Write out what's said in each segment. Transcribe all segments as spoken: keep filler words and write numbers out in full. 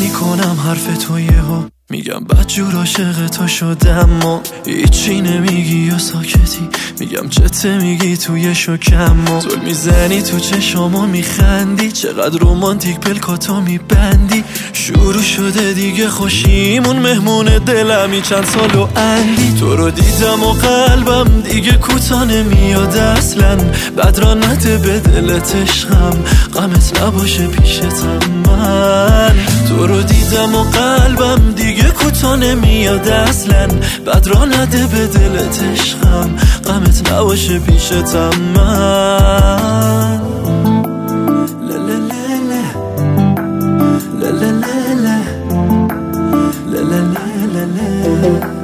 میکنم حرف تو یهو میگم بدجور عاشق تو شدم و هیچی نمیگی یا ساکتی میگم چته میگی توی شکم و زل میزنی تو چشامو میخندی چقدر رومانتیک پلکاتو میبندی شروع شده دیگه خوشیمون مهمون دلمی چند سال و اندی تو رو دیدم و قلبم دیگه کوتا نمیاد اصلا بد را نده به دلت عشقم غمت نباشه پیشتم من تو رو دیدم و قلبم دیگه کوتا نمیاد اصلا بد را نده به دلت عشقم غمت نباشه پیشتم من لا لا لا لا لا لا لا لا لا لا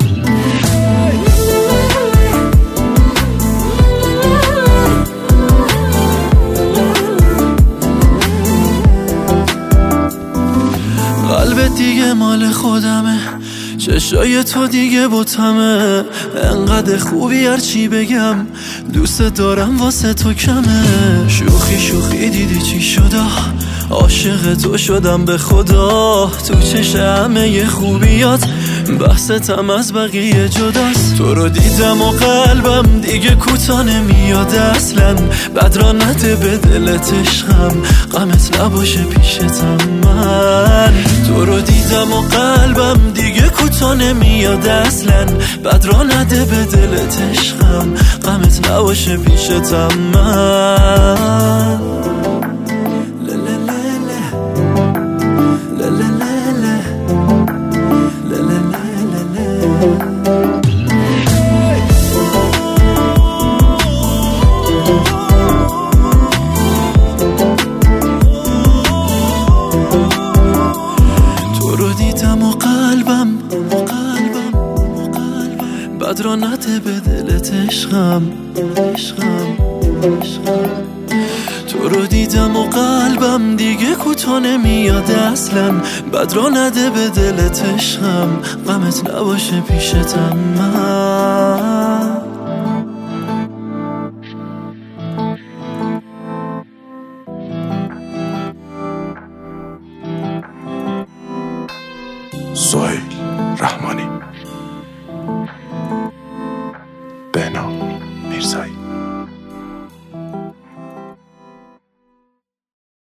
قلبت دیگه مال خودمه چشای تو دیگه بوتمه انقدر خوبی هرچی بگم دوست دارم واسه تو کمه شوخی شوخی دیدی چی شده عاشق تو شدم به خدا تو چشم همه خوبیات بحثتم از بقیه جداست تو رو دیدم و قلبم دیگه کوتا نمیاد اصلا بد را نده به دلت عشقم غمت نباشه پیشتم من تو رو دیدم و قلبم دیگه کوتا نمیاد اصلا بد را نده به دلت عشقم غمت نباشه پیشتم من تو رو دیدم و قلبم بد را نده به دلت عشقم تو رو دیدم و قلبم دیگه کوتا نمیاد اصلا بد را نده به دلت عشقم غمت نباشه پیشتم من سهیل رحمانی بهنام میرزایی